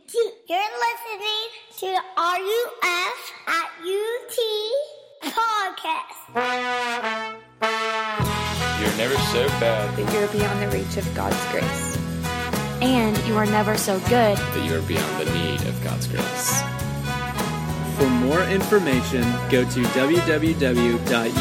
You're listening to the RUF at UT podcast. You're never so bad that you're beyond the reach of God's grace. And you are never so good that you are beyond the need of God's grace. For more information, go to www.utk.ruf.org.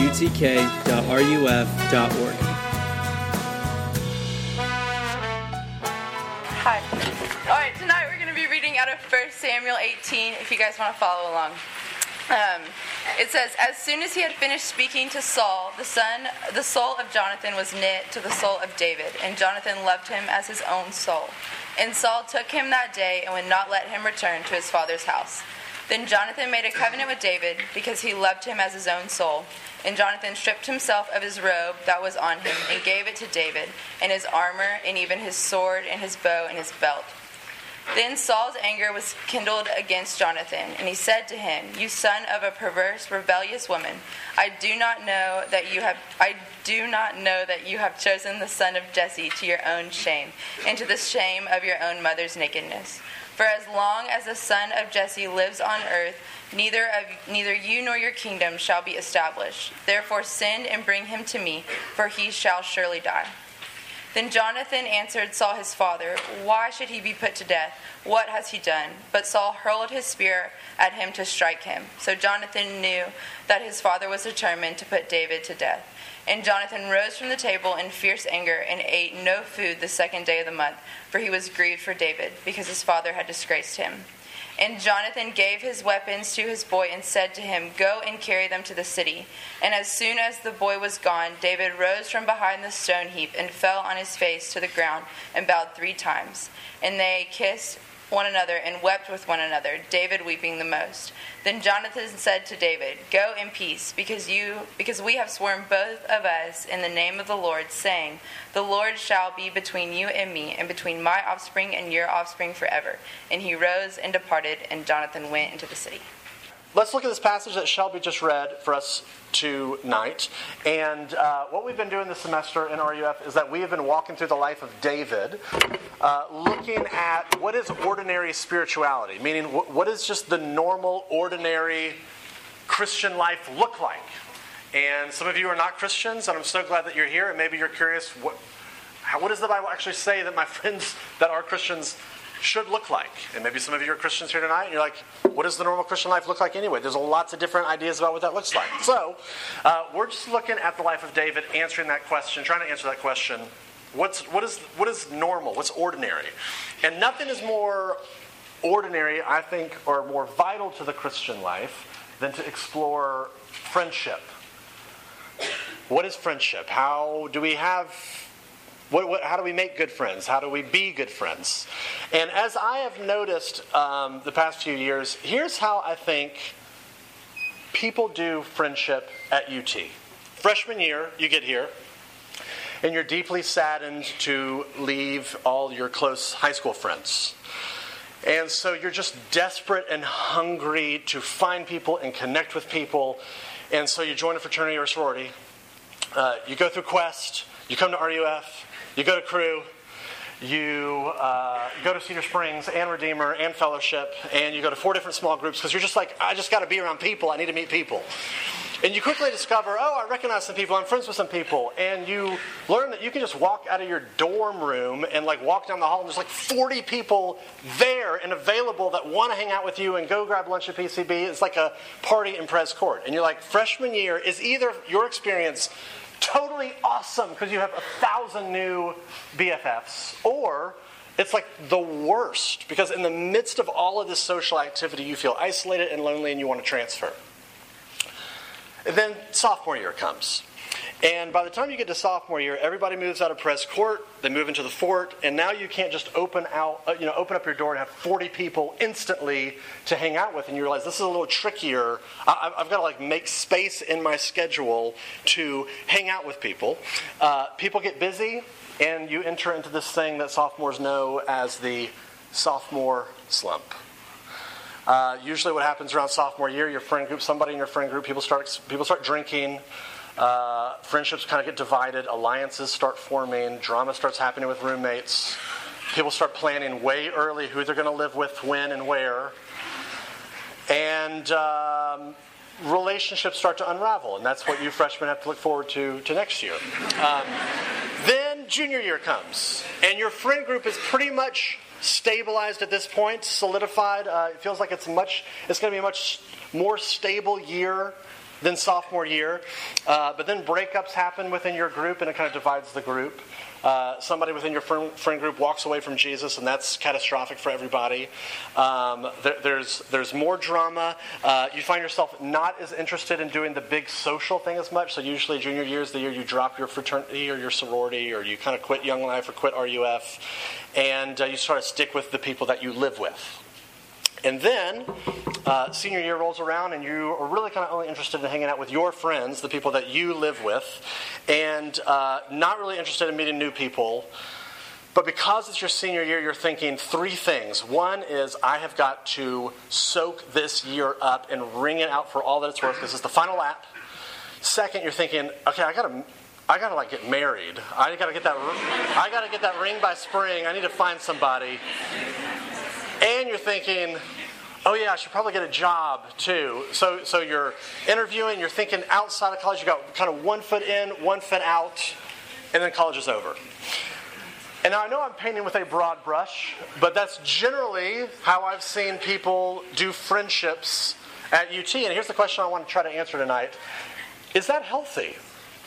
Hi. All right, tonight we're going to be reading out of 1 Samuel 18, if you guys want to follow along. It says, as soon as he had finished speaking to Saul, the soul of Jonathan was knit to the soul of David, and Jonathan loved him as his own soul. And Saul took him that day and would not let him return to his father's house. Then Jonathan made a covenant with David, because he loved him as his own soul. And Jonathan stripped himself of his robe that was on him, and gave it to David, and his armor, and even his sword, and his bow, and his belt. Then Saul's anger was kindled against Jonathan, and he said to him, you son of a perverse, rebellious woman, I do not know that you have chosen the son of Jesse to your own shame, and to the shame of your own mother's nakedness. For as long as the son of Jesse lives on earth, neither you nor your kingdom shall be established. Therefore send and bring him to me, for he shall surely die. Then Jonathan answered Saul his father, why should he be put to death? What has he done? But Saul hurled his spear at him to strike him. So Jonathan knew that his father was determined to put David to death. And Jonathan rose from the table in fierce anger and ate no food the second day of the month, for he was grieved for David, because his father had disgraced him. And Jonathan gave his weapons to his boy and said to him, go and carry them to the city. And as soon as the boy was gone, David rose from behind the stone heap and fell on his face to the ground and bowed 3 times. And they kissed one another and wept with one another, David weeping the most. Then Jonathan said to David, go in peace, because we have sworn both of us in the name of the Lord, saying, the Lord shall be between you and me, and between my offspring and your offspring forever. And he rose and departed, and Jonathan went into the city. Let's look at this passage that Shelby just read for us tonight. And what we've been doing this semester in RUF is that we have been walking through the life of David, looking at what is ordinary spirituality, meaning what is just the normal, ordinary Christian life look like. And some of you are not Christians, and I'm so glad that you're here, and maybe you're curious, what does the Bible actually say that my friends that are Christians should look like? And maybe some of you are Christians here tonight, and you're like, what does the normal Christian life look like anyway? There's lots of different ideas about what that looks like. So, we're just looking at the life of David, answering that question, trying to answer that question. What is normal? What's ordinary? And nothing is more ordinary, I think, or more vital to the Christian life than to explore friendship. What is friendship? How do we have... how do we make good friends? How do we be good friends? And as I have noticed the past few years, here's how I think people do friendship at UT. Freshman year, you get here, and you're deeply saddened to leave all your close high school friends. And so you're just desperate and hungry to find people and connect with people. And so you join a fraternity or a sorority. You go through Quest. You come to RUF. You go to Crew, you go to Cedar Springs and Redeemer and Fellowship, and you go to 4 different small groups because you're just like, I just got to be around people. I need to meet people. And you quickly discover, I recognize some people. I'm friends with some people. And you learn that you can just walk out of your dorm room and walk down the hall, and there's 40 people there and available that want to hang out with you and go grab lunch at PCB. It's like a party in Prez Court. And you're like, freshman year is either your experience totally awesome because you have 1,000 new BFFs, or it's the worst because in the midst of all of this social activity you feel isolated and lonely and you want to transfer. And then sophomore year comes. And by the time you get to sophomore year, everybody moves out of Prez Court, they move into the fort, and now you can't just open up your door and have 40 people instantly to hang out with, and you realize this is a little trickier. I've got to make space in my schedule to hang out with people. People get busy, and you enter into this thing that sophomores know as the sophomore slump. Usually what happens around sophomore year, your friend group, somebody in your friend group, people start drinking. Friendships kind of get divided. Alliances start forming. Drama starts happening with roommates. People start planning way early who they're going to live with, when, and where. And relationships start to unravel, and that's what you freshmen have to look forward to next year. Then junior year comes, and your friend group is pretty much stabilized at this point, solidified. It feels like it's going to be a much more stable year than sophomore year. But then breakups happen within your group, and it kind of divides the group. Somebody within your friend group walks away from Jesus, and that's catastrophic for everybody. There's more drama. You find yourself not as interested in doing the big social thing as much. So usually junior year is the year you drop your fraternity or your sorority, or you kind of quit Young Life or quit RUF, and you sort of stick with the people that you live with. And then senior year rolls around, and you are really kind of only interested in hanging out with your friends, the people that you live with, and not really interested in meeting new people. But because it's your senior year, you're thinking three things. One is, I have got to soak this year up and wring it out for all that it's worth, because it's the final lap. Second, you're thinking, okay, I gotta like get married. I gotta get that ring by spring. I need to find somebody. And you're thinking, oh yeah, I should probably get a job too. So you're interviewing, you're thinking outside of college, you got kind of 1 foot in, 1 foot out, and then college is over. And now I know I'm painting with a broad brush, but that's generally how I've seen people do friendships at UT. And here's the question I want to try to answer tonight. Is that healthy?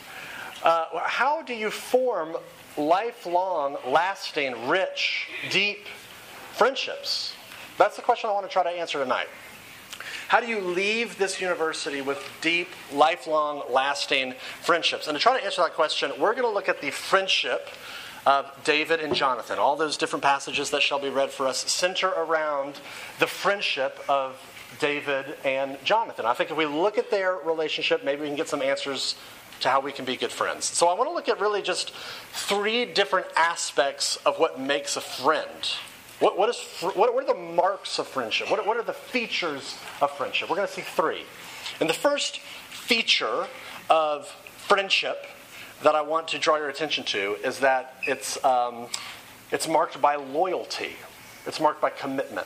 How do you form lifelong, lasting, rich, deep friendships? That's the question I want to try to answer tonight. How do you leave this university with deep, lifelong, lasting friendships? And to try to answer that question, we're going to look at the friendship of David and Jonathan. All those different passages that shall be read for us center around the friendship of David and Jonathan. I think if we look at their relationship, maybe we can get some answers to how we can be good friends. So I want to look at really just 3 different aspects of what makes a friend. What are the marks of friendship? What are the features of friendship? We're going to see 3. And the first feature of friendship that I want to draw your attention to is that it's marked by loyalty. It's marked by commitment.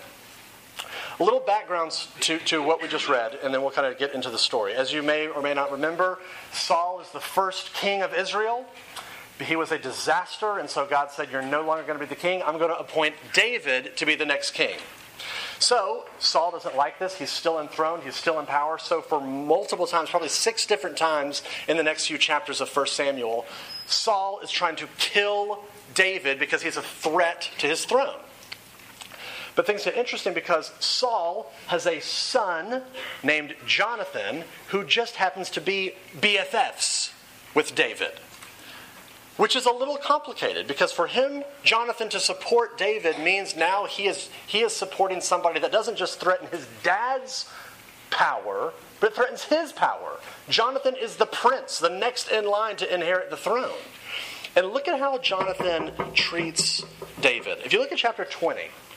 A little background to what we just read, and then we'll kind of get into the story. As you may or may not remember, Saul is the first king of Israel. He was a disaster, and so God said, you're no longer going to be the king. I'm going to appoint David to be the next king. So Saul doesn't like this. He's still enthroned. He's still in power. So for multiple times, probably 6 different times in the next few chapters of 1 Samuel, Saul is trying to kill David because he's a threat to his throne. But things get interesting because Saul has a son named Jonathan who just happens to be BFFs with David. Which is a little complicated because for him, Jonathan, to support David means now he is supporting somebody that doesn't just threaten his dad's power, but it threatens his power. Jonathan is the prince, the next in line to inherit the throne. And look at how Jonathan treats David. If you look at chapter 20,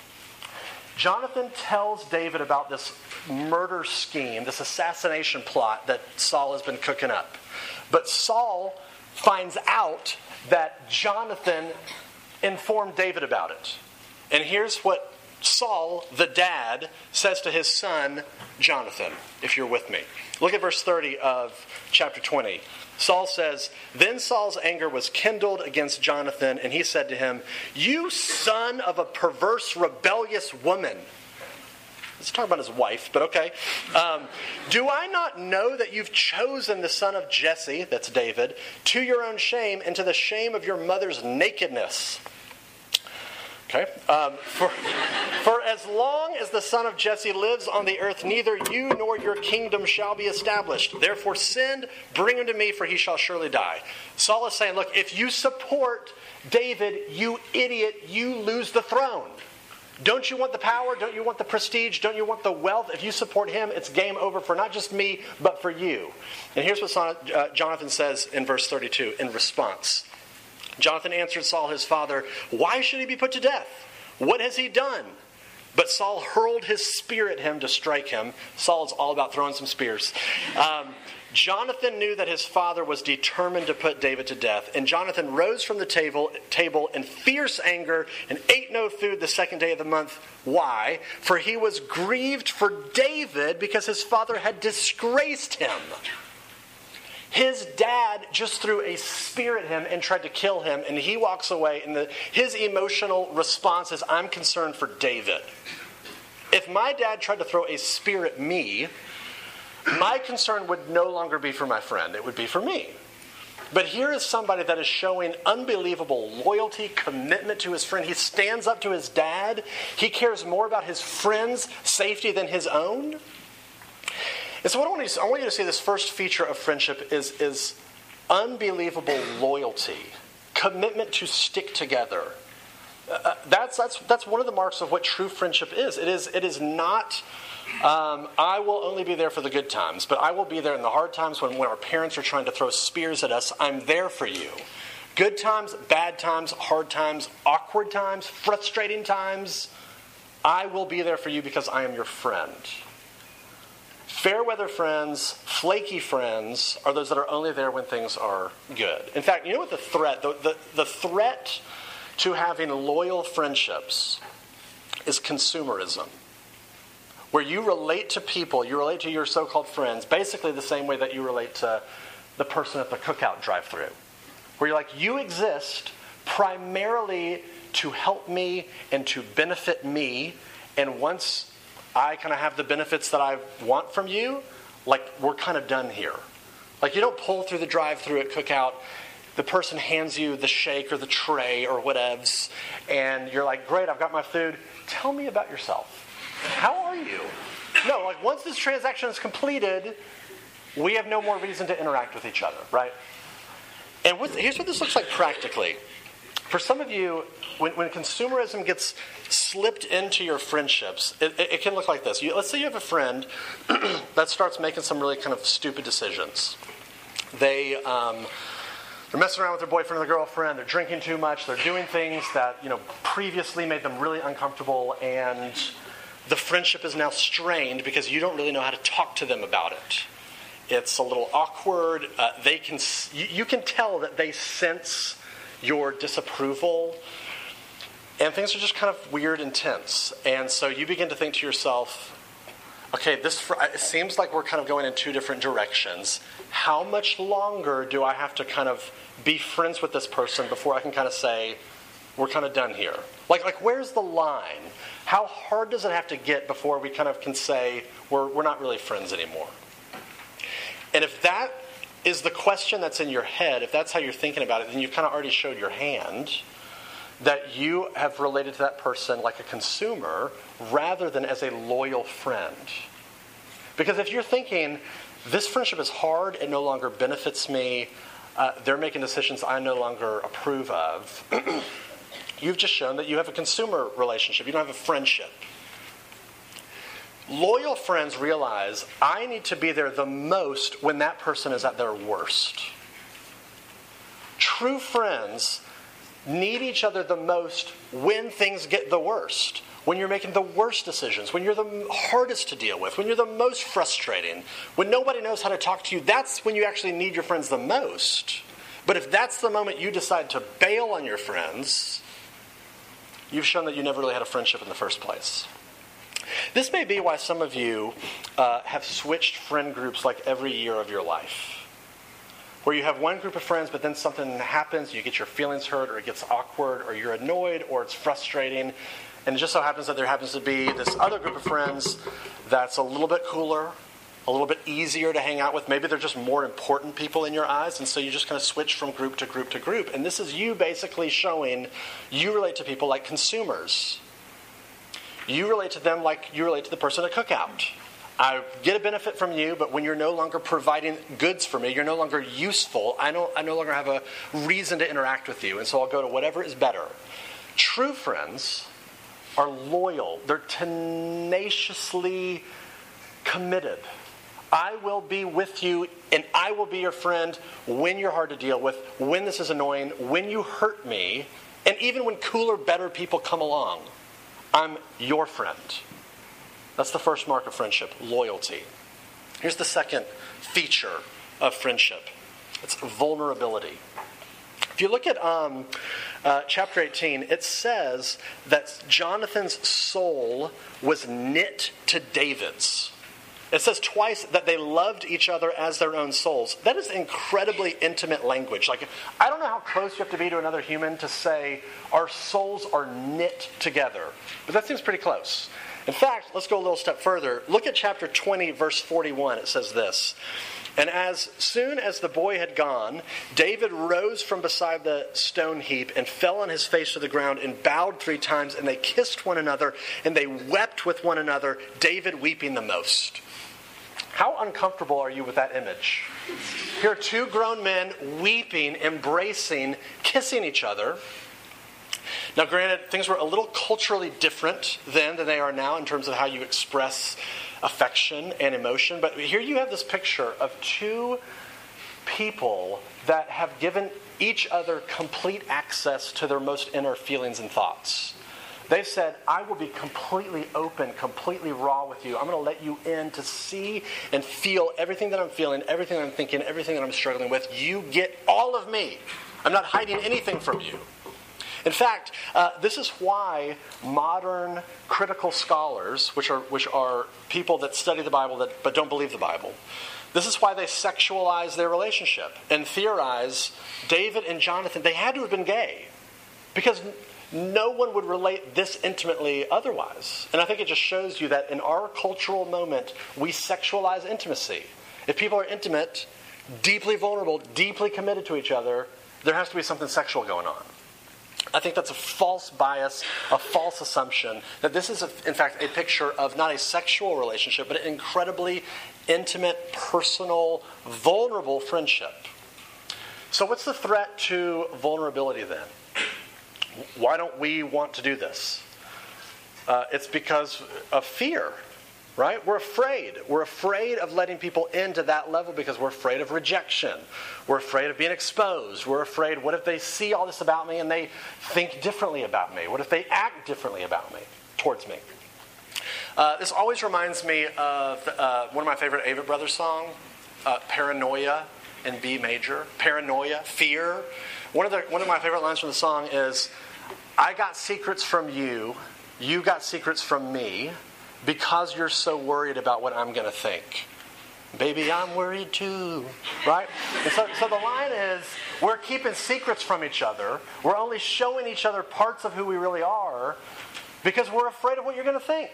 Jonathan tells David about this murder scheme, this assassination plot that Saul has been cooking up. But Saul finds out that Jonathan informed David about it. And here's what Saul, the dad, says to his son, Jonathan, if you're with me. Look at verse 30 of chapter 20. Saul says, then Saul's anger was kindled against Jonathan, and he said to him, you son of a perverse, rebellious woman. Let's talk about his wife, but okay. Do I not know that you've chosen the son of Jesse, that's David, to your own shame and to the shame of your mother's nakedness? Okay. For as long as the son of Jesse lives on the earth, neither you nor your kingdom shall be established. Therefore send, bring him to me, for he shall surely die. Saul is saying, look, if you support David, you idiot, you lose the throne. Don't you want the power? Don't you want the prestige? Don't you want the wealth? If you support him, it's game over for not just me, but for you. And here's what Jonathan says in verse 32 in response. Jonathan answered Saul his father, why should he be put to death? What has he done? But Saul hurled his spear at him to strike him. Saul's all about throwing some spears. Jonathan knew that his father was determined to put David to death, and Jonathan rose from the table in fierce anger and ate no food the second day of the month. Why? For he was grieved for David because his father had disgraced him. His dad just threw a spear at him and tried to kill him, and he walks away, and his emotional response is, I'm concerned for David. If my dad tried to throw a spear at me, my concern would no longer be for my friend. It would be for me. But here is somebody that is showing unbelievable loyalty, commitment to his friend. He stands up to his dad. He cares more about his friend's safety than his own. And so what I want you to see, this first feature of friendship is unbelievable loyalty, commitment to stick together. That's one of the marks of what true friendship is. It is not, I will only be there for the good times, but I will be there in the hard times when our parents are trying to throw spears at us. I'm there for you. Good times, bad times, hard times, awkward times, frustrating times. I will be there for you because I am your friend. Fair weather friends, flaky friends, are those that are only there when things are good. In fact, you know what the threat to having loyal friendships is consumerism. Where you relate to people, you relate to your so-called friends, basically the same way that you relate to the person at the cookout drive-thru. Where you're like, you exist primarily to help me and to benefit me, and once I kind of have the benefits that I want from you, like, we're kind of done here. Like, you don't pull through the drive-thru at cookout, the person hands you the shake or the tray or whatevs, and you're like, great, I've got my food. Tell me about yourself. How are you? No, like, once this transaction is completed, we have no more reason to interact with each other, right? And here's what this looks like practically. For some of you, when consumerism gets slipped into your friendships, it can look like this. Let's say you have a friend that starts making some really kind of stupid decisions. They're messing around with their boyfriend or their girlfriend. They're drinking too much. They're doing things that, previously made them really uncomfortable, and the friendship is now strained because you don't really know how to talk to them about it. It's a little awkward. You can tell that they sense your disapproval, and things are just kind of weird and tense. And so you begin to think to yourself, okay, it seems like we're kind of going in two different directions. How much longer do I have to kind of be friends with this person before I can kind of say, we're kind of done here? Like where's the line? How hard does it have to get before we kind of can say, we're not really friends anymore? And if that is the question that's in your head, if that's how you're thinking about it, then you've kind of already showed your hand that you have related to that person like a consumer rather than as a loyal friend. Because if you're thinking, this friendship is hard, it no longer benefits me, they're making decisions I no longer approve of, you've just shown that you have a consumer relationship, you don't have a friendship. Loyal friends realize I need to be there the most when that person is at their worst. True friends need each other the most when things get the worst. When you're making the worst decisions, when you're the hardest to deal with, when you're the most frustrating, when nobody knows how to talk to you, that's when you actually need your friends the most. But if that's the moment you decide to bail on your friends, you've shown that you never really had a friendship in the first place. This may be why some of you have switched friend groups like every year of your life. Where you have one group of friends, but then something happens, you get your feelings hurt, or it gets awkward, or you're annoyed, or it's frustrating. And it just so happens that there happens to be this other group of friends that's a little bit cooler, a little bit easier to hang out with. Maybe they're just more important people in your eyes, and so you just kind of switch from group to group to group. And this is you basically showing you relate to people like consumers. You relate to them like you relate to the person at cookout. I get a benefit from you, but when you're no longer providing goods for me, you're no longer useful, I no longer have a reason to interact with you, and so I'll go to whatever is better. True friends are loyal. They're tenaciously committed. I will be with you, and I will be your friend when you're hard to deal with, when this is annoying, when you hurt me, and even when cooler, better people come along. I'm your friend. That's the first mark of friendship, loyalty. Here's the second feature of friendship. It's vulnerability. If you look at chapter 18, it says that Jonathan's soul was knit to David's. It says twice that they loved each other as their own souls. That is incredibly intimate language. Like, I don't know how close you have to be to another human to say our souls are knit together, but that seems pretty close. In fact, let's go a little step further. Look at chapter 20, verse 41. It says this. And as soon as the boy had gone, David rose from beside the stone heap and fell on his face to the ground and bowed 3 times, and they kissed one another, and they wept with one another, David weeping the most. How uncomfortable are you with that image? Here are 2 grown men weeping, embracing, kissing each other. Now, granted, things were a little culturally different then than they are now in terms of how you express affection and emotion. But here you have this picture of 2 people that have given each other complete access to their most inner feelings and thoughts. They've said, I will be completely open, completely raw with you. I'm going to let you in to see and feel everything that I'm feeling, everything that I'm thinking, everything that I'm struggling with. You get all of me. I'm not hiding anything from you. In fact, this is why modern critical scholars, which are people that study the Bible but don't believe the Bible, this is why they sexualize their relationship and theorize David and Jonathan, they had to have been gay. Because no one would relate this intimately otherwise. And I think it just shows you that in our cultural moment, we sexualize intimacy. If people are intimate, deeply vulnerable, deeply committed to each other, there has to be something sexual going on. I think that's a false bias, a false assumption, that this is, in fact, a picture of not a sexual relationship, but an incredibly intimate, personal, vulnerable friendship. So what's the threat to vulnerability then? Why don't we want to do this? It's because of fear, right? We're afraid. We're afraid of letting people into that level because we're afraid of rejection. We're afraid of being exposed. We're afraid, what if they see all this about me and they think differently about me? What if they act differently about me, towards me? This always reminds me of one of my favorite Avett Brothers songs, Paranoia in B major. Paranoia, fear. One of my favorite lines from the song is, I got secrets from you, you got secrets from me, because you're so worried about what I'm going to think. Baby, I'm worried too, right? And so the line is, we're keeping secrets from each other. We're only showing each other parts of who we really are because we're afraid of what you're going to think.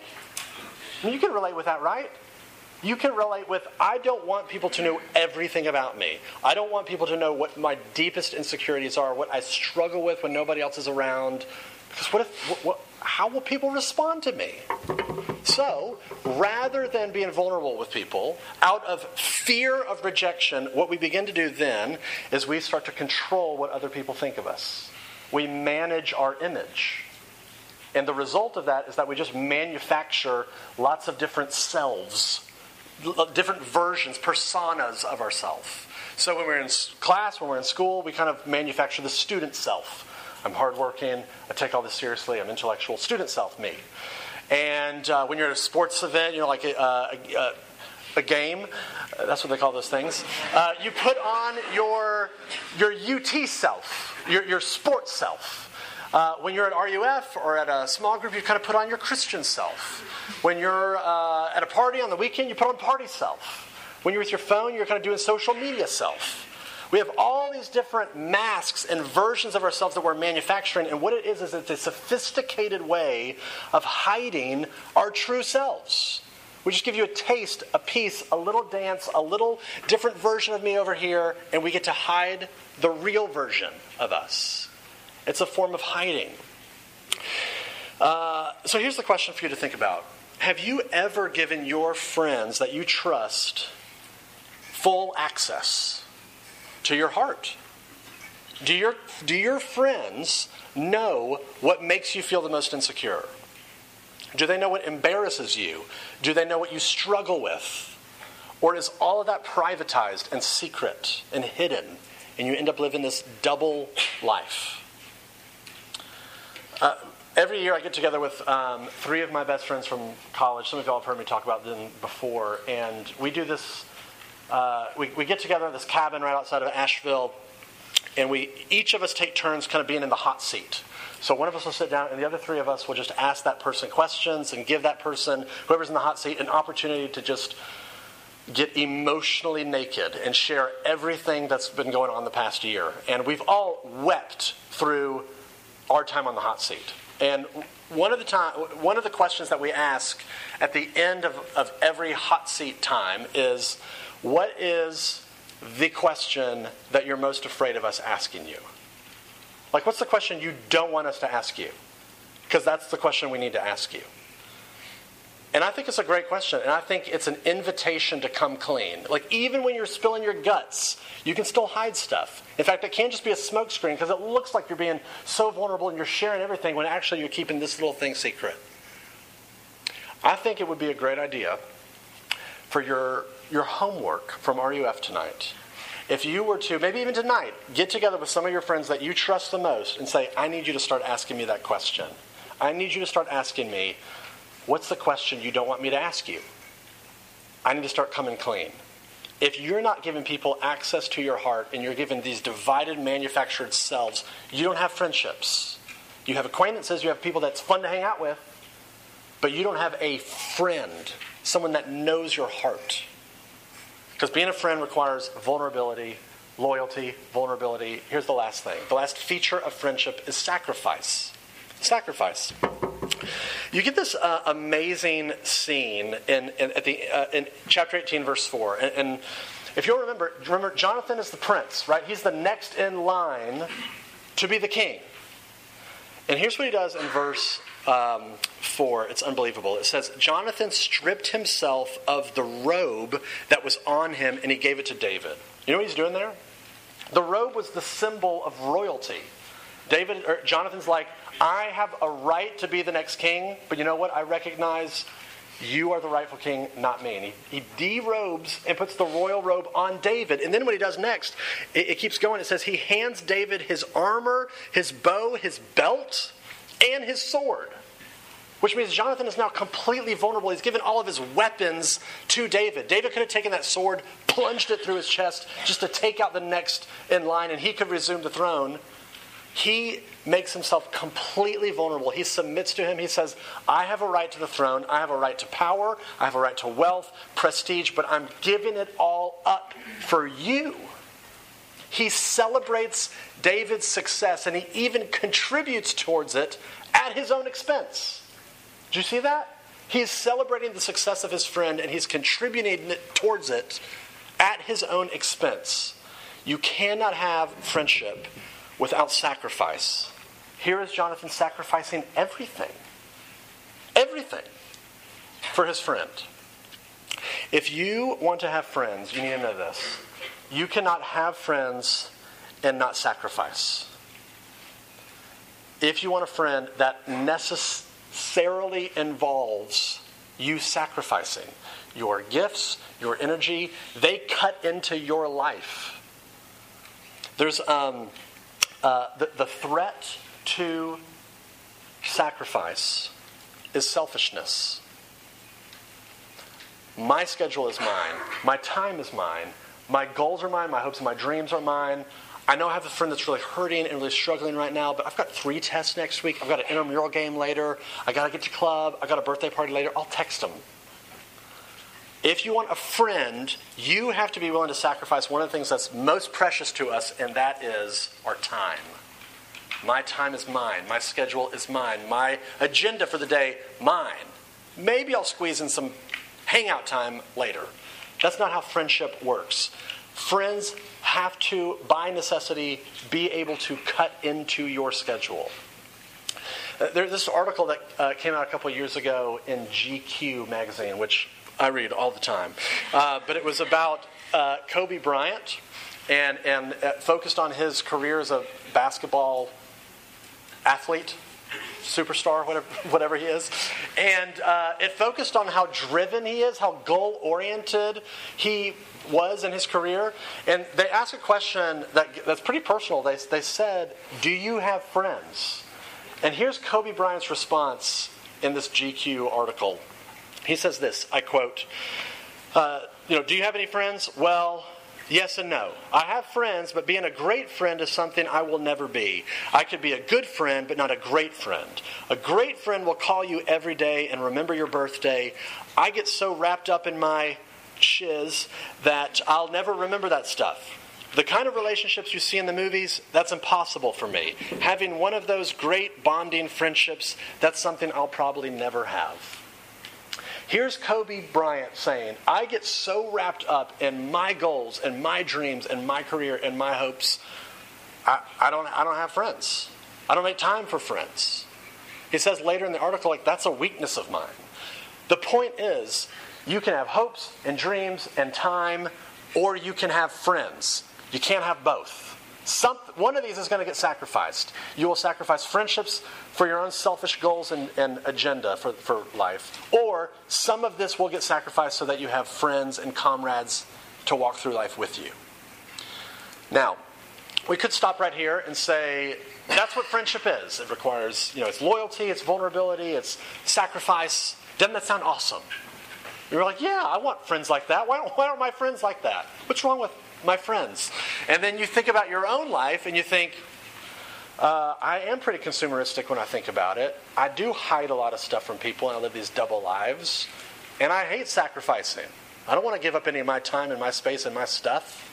I mean, you can relate with that, right? You can relate with, I don't want people to know everything about me. I don't want people to know what my deepest insecurities are, what I struggle with when nobody else is around. Because how will people respond to me? So, rather than being vulnerable with people, out of fear of rejection, what we begin to do then is we start to control what other people think of us. We manage our image. And the result of that is that we just manufacture lots of different selves, different versions, personas of ourselves. So when we're in class, when we're in school, we kind of manufacture the student self. I'm hardworking, I take all this seriously, I'm intellectual, student self, me. And when you're at a sports event, like a game, that's what they call those things, you put on your UT self, your sports self. When you're at RUF or at a small group, you kind of put on your Christian self. When you're at a party on the weekend, you put on party self. When you're with your phone, you're kind of doing social media self. We have all these different masks and versions of ourselves that we're manufacturing, and what it is it's a sophisticated way of hiding our true selves. We just give you a taste, a piece, a little dance, a little different version of me over here, and we get to hide the real version of us. It's a form of hiding. So here's the question for you to think about. Have you ever given your friends that you trust full access to your heart? Do your friends know what makes you feel the most insecure? Do they know what embarrasses you? Do they know what you struggle with? Or is all of that privatized and secret and hidden, and you end up living this double life? Every year I get together with 3 of my best friends from college. Some of y'all have heard me talk about them before. And we do this we get together in this cabin right outside of Asheville, and each of us take turns kind of being in the hot seat. So one of us will sit down, and the other three of us will just ask that person questions and give that person, whoever's in the hot seat, an opportunity to just get emotionally naked and share everything that's been going on the past year. And we've all wept through our time on the hot seat. And one of the questions that we ask at the end of every hot seat time is, what is the question that you're most afraid of us asking you? Like, what's the question you don't want us to ask you? Because that's the question we need to ask you. And I think it's a great question, and I think it's an invitation to come clean. Like, even when you're spilling your guts, you can still hide stuff. In fact, it can't just be a smokescreen, because it looks like you're being so vulnerable and you're sharing everything when actually you're keeping this little thing secret. I think it would be a great idea for your homework from RUF tonight. If you were to, maybe even tonight, get together with some of your friends that you trust the most and say, I need you to start asking me that question. I need you to start asking me, what's the question you don't want me to ask you? I need to start coming clean. If you're not giving people access to your heart and you're giving these divided, manufactured selves, you don't have friendships. You have acquaintances, you have people that's fun to hang out with, but you don't have a friend, someone that knows your heart. Because being a friend requires vulnerability, loyalty, vulnerability. Here's the last thing. The last feature of friendship is sacrifice. Sacrifice. You get this amazing scene in chapter 18, verse 4. And if you'll remember, Jonathan is the prince, right? He's the next in line to be the king. And here's what he does in verse 4. It's unbelievable. It says, Jonathan stripped himself of the robe that was on him, and he gave it to David. You know what he's doing there? The robe was the symbol of royalty. Jonathan's like, I have a right to be the next king, but you know what? I recognize you are the rightful king, not me. And he derobes and puts the royal robe on David. And then what he does next, it keeps going. It says he hands David his armor, his bow, his belt, and his sword. Which means Jonathan is now completely vulnerable. He's given all of his weapons to David. David could have taken that sword, plunged it through his chest, just to take out the next in line, and he could resume the throne. He makes himself completely vulnerable. He submits to him. He says, I have a right to the throne. I have a right to power. I have a right to wealth, prestige, but I'm giving it all up for you. He celebrates David's success, and he even contributes towards it at his own expense. Did you see that? He's celebrating the success of his friend, and he's contributing towards it at his own expense. You cannot have friendship without sacrifice. Here is Jonathan sacrificing everything for his friend. If you want to have friends, you need to know this. You cannot have friends and not sacrifice. If you want a friend, that necessarily involves you sacrificing your gifts, your energy. They cut into your life. There's the threat to sacrifice is selfishness. My schedule is mine. My time is mine. My goals are mine. My hopes and my dreams are mine. I know I have a friend that's really hurting and really struggling right now, but I've got 3 tests next week. I've got an intramural game later. I got to get to club. I got a birthday party later. I'll text them. If you want a friend, you have to be willing to sacrifice one of the things that's most precious to us, and that is our time. My time is mine. My schedule is mine. My agenda for the day, mine. Maybe I'll squeeze in some hangout time later. That's not how friendship works. Friends have to, by necessity, be able to cut into your schedule. There's this article that came out a couple years ago in GQ magazine, which I read all the time. But it was about Kobe Bryant and focused on his career as a basketball athlete, superstar, whatever he is. And it focused on how driven he is, how goal-oriented he was in his career. And they asked a question that's pretty personal. They said, do you have friends? And here's Kobe Bryant's response in this GQ article. He says this, I quote, Do you have any friends? Well, yes and no. I have friends, but being a great friend is something I will never be. I could be a good friend, but not a great friend. A great friend will call you every day and remember your birthday. I get so wrapped up in my shiz that I'll never remember that stuff. The kind of relationships you see in the movies, that's impossible for me. Having one of those great bonding friendships, that's something I'll probably never have. Here's Kobe Bryant saying, I get so wrapped up in my goals and my dreams and my career and my hopes, I don't have friends. I don't make time for friends. He says later in the article, that's a weakness of mine. The point is, you can have hopes and dreams and time, or you can have friends. You can't have both. One of these is going to get sacrificed. You will sacrifice friendships for your own selfish goals and agenda for life. Or some of this will get sacrificed so that you have friends and comrades to walk through life with you. Now, we could stop right here and say, that's what friendship is. It requires, it's loyalty, it's vulnerability, it's sacrifice. Doesn't that sound awesome? You're like, yeah, I want friends like that. Why aren't my friends like that? What's wrong with my friends? And then you think about your own life and you think, I am pretty consumeristic when I think about it. I do hide a lot of stuff from people and I live these double lives. And I hate sacrificing. I don't want to give up any of my time and my space and my stuff.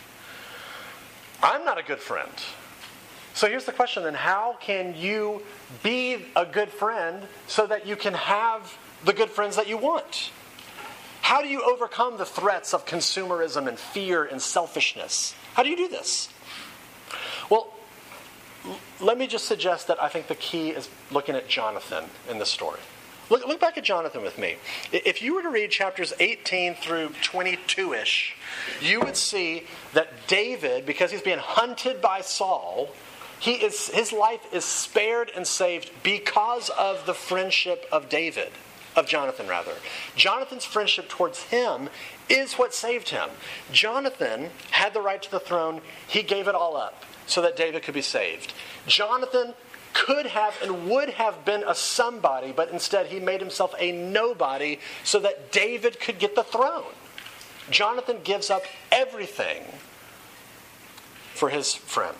I'm not a good friend. So here's the question then, how can you be a good friend so that you can have the good friends that you want? How do you overcome the threats of consumerism and fear and selfishness? How do you do this? Well, let me just suggest that I think the key is looking at Jonathan in this story. Look back at Jonathan with me. If you were to read chapters 18 through 22-ish, you would see that David, because he's being hunted by Saul, his life is spared and saved because of the friendship of David. Of Jonathan, rather. Jonathan's friendship towards him is what saved him. Jonathan had the right to the throne. He gave it all up so that David could be saved. Jonathan could have and would have been a somebody, but instead he made himself a nobody so that David could get the throne. Jonathan gives up everything for his friend.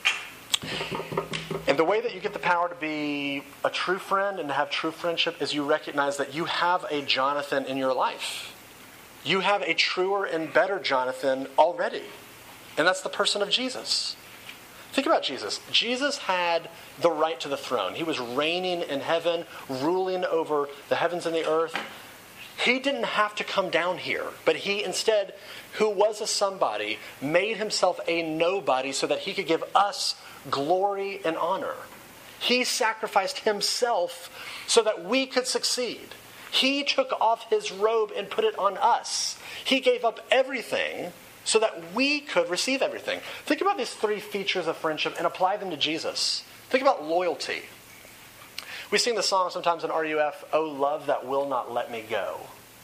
And the way that you get the power to be a true friend and to have true friendship is you recognize that you have a Jonathan in your life. You have a truer and better Jonathan already. And that's the person of Jesus. Think about Jesus. Jesus had the right to the throne. He was reigning in heaven, ruling over the heavens and the earth. He didn't have to come down here, but he instead, who was a somebody, made himself a nobody so that he could give us glory and honor. He sacrificed himself so that we could succeed. He took off his robe and put it on us. He gave up everything so that we could receive everything. Think about these three features of friendship and apply them to Jesus. Think about loyalty. We sing the song sometimes in RUF, "Oh love that will not let me go."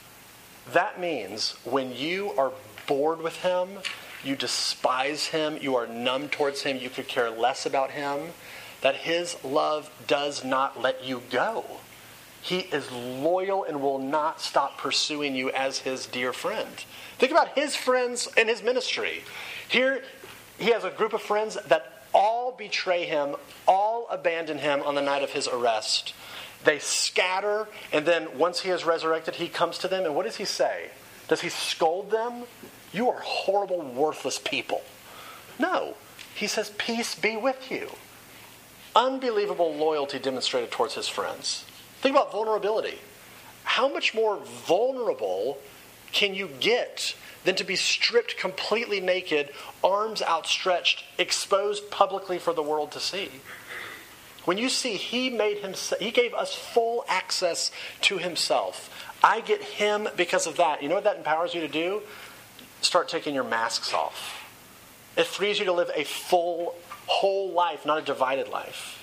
That means when you are bored with him, you despise him, you are numb towards him, you could care less about him, that his love does not let you go. He is loyal and will not stop pursuing you as his dear friend. Think about his friends in his ministry. Here, he has a group of friends that all betray him, all abandon him on the night of his arrest. They scatter, and then once he is resurrected, he comes to them, and what does he say? Does he scold them? You are horrible, worthless people. No. He says, peace be with you. Unbelievable loyalty demonstrated towards his friends. Think about vulnerability. How much more vulnerable can you get than to be stripped completely naked, arms outstretched, exposed publicly for the world to see? When you see he gave us full access to himself. I get him because of that. You know what that empowers you to do? Start taking your masks off. It frees you to live a full, whole life, not a divided life.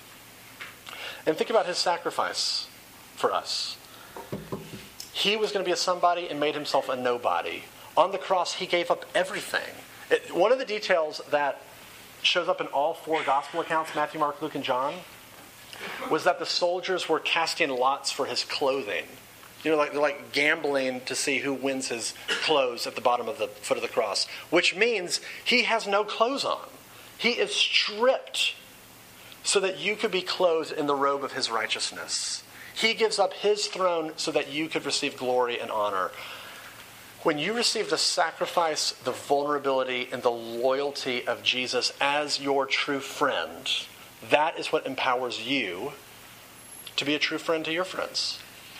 And think about his sacrifice for us. He was going to be a somebody and made himself a nobody. On the cross, he gave up everything. One of the details that shows up in all four gospel accounts, Matthew, Mark, Luke, and John, was that the soldiers were casting lots for his clothing. They're like gambling to see who wins his clothes at the bottom of the foot of the cross, which means he has no clothes on. He is stripped so that you could be clothed in the robe of his righteousness. He gives up his throne so that you could receive glory and honor. When you receive the sacrifice, the vulnerability, and the loyalty of Jesus as your true friend, that is what empowers you to be a true friend to your friends.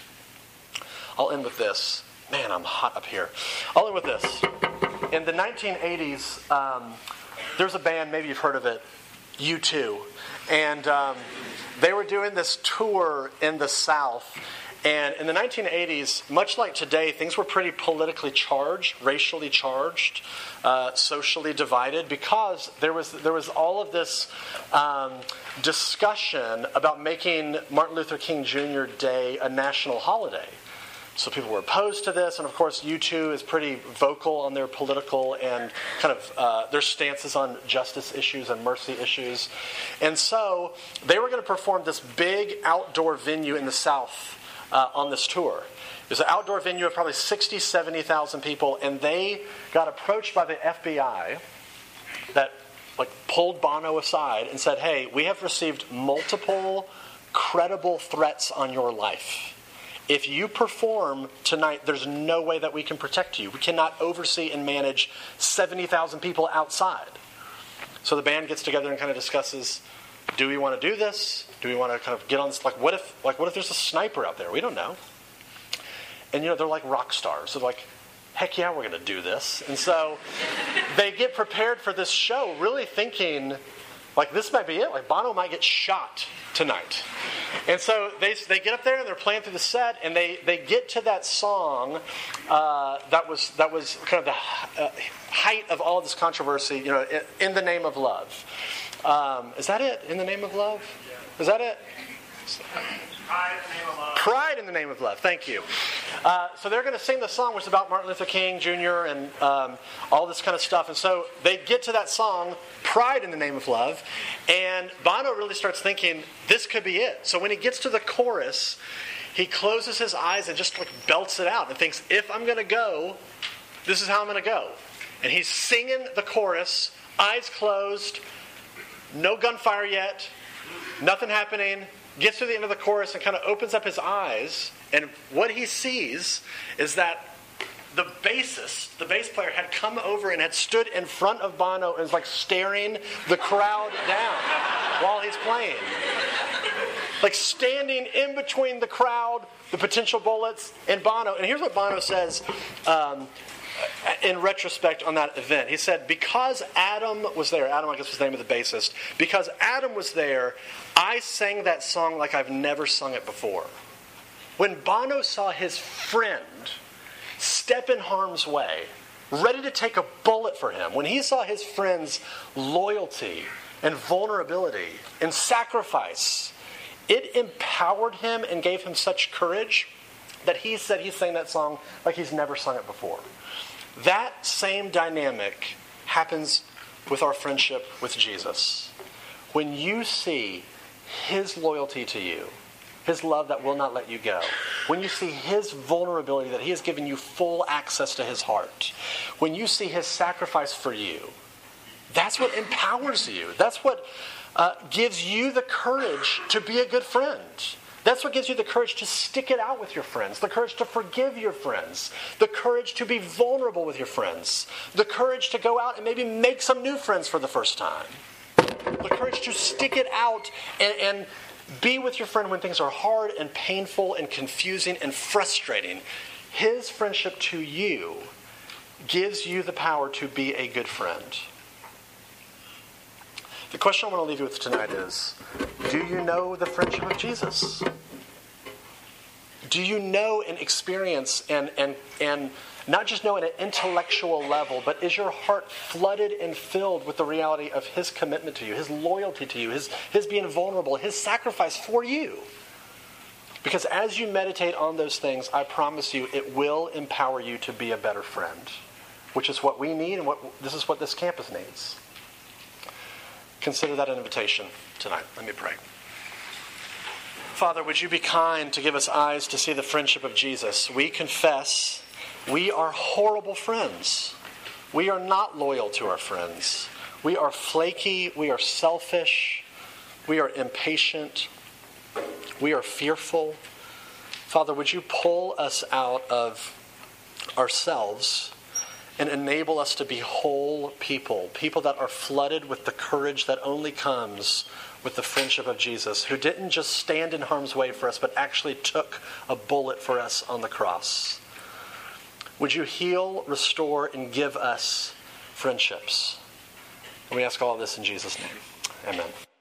I'll end with this. Man, I'm hot up here. I'll end with this. In the 1980s, there's a band, maybe you've heard of it, U2. And they were doing this tour in the South. And in the 1980s, much like today, things were pretty politically charged, racially charged, socially divided, because there was all of this discussion about making Martin Luther King Jr. Day a national holiday. So people were opposed to this, and of course U2 is pretty vocal on their political and kind of their stances on justice issues and mercy issues. And so they were going to perform this big outdoor venue in the South on this tour. It was an outdoor venue of probably 60,000, 70,000 people, and they got approached by the FBI that pulled Bono aside and said, hey, we have received multiple credible threats on your life. If you perform tonight, there's no way that we can protect you. We cannot oversee and manage 70,000 people outside. So the band gets together and kind of discusses, do we want to do this? Do we want to kind of get on this? What if there's a sniper out there? We don't know. And they're like rock stars. They're like, heck yeah, we're going to do this. And so they get prepared for this show, really thinking, this might be it. Bono might get shot tonight. And so they get up there and they're playing through the set, and they get to that song that was kind of the height of all of this controversy, In the Name of Love. Is that it? In the Name of Love? Is that it? Pride in the Name of Love. Pride in the Name of Love. Thank you. So they're going to sing the song, which is about Martin Luther King Jr. and all this kind of stuff. And so they get to that song, Pride in the Name of Love, and Bono really starts thinking, this could be it. So when he gets to the chorus, he closes his eyes and just belts it out and thinks, if I'm going to go, this is how I'm going to go. And he's singing the chorus, eyes closed, no gunfire yet, nothing happening. Gets to the end of the chorus and kind of opens up his eyes, and what he sees is that the bassist, the bass player, had come over and had stood in front of Bono and was staring the crowd down while he's playing. Standing in between the crowd, the potential bullets, and Bono. And here's what Bono says in retrospect on that event. He said, because Adam was there, Adam I guess was the name of the bassist, because Adam was there, I sang that song like I've never sung it before. When Bono saw his friend step in harm's way, ready to take a bullet for him, when he saw his friend's loyalty and vulnerability and sacrifice, it empowered him and gave him such courage that he said he sang that song like he's never sung it before. That same dynamic happens with our friendship with Jesus. When you see his loyalty to you, his love that will not let you go, when you see his vulnerability, that he has given you full access to his heart, when you see his sacrifice for you, that's what empowers you. That's what gives you the courage to be a good friend. That's what gives you the courage to stick it out with your friends, the courage to forgive your friends, the courage to be vulnerable with your friends, the courage to go out and maybe make some new friends for the first time, the courage to stick it out and be with your friend when things are hard and painful and confusing and frustrating. His friendship to you gives you the power to be a good friend. The question I want to leave you with tonight is, do you know the friendship of Jesus? Do you know and experience and not just know at an intellectual level, but is your heart flooded and filled with the reality of his commitment to you, his loyalty to you, his being vulnerable, his sacrifice for you? Because as you meditate on those things, I promise you, it will empower you to be a better friend, which is what we need and this is what this campus needs. Consider that an invitation tonight. Let me pray. Father, would you be kind to give us eyes to see the friendship of Jesus? We confess we are horrible friends. We are not loyal to our friends. We are flaky. We are selfish. We are impatient. We are fearful. Father, would you pull us out of ourselves and enable us to be whole people, people that are flooded with the courage that only comes with the friendship of Jesus, who didn't just stand in harm's way for us, but actually took a bullet for us on the cross. Would you heal, restore, and give us friendships? And we ask all of this in Jesus' name. Amen.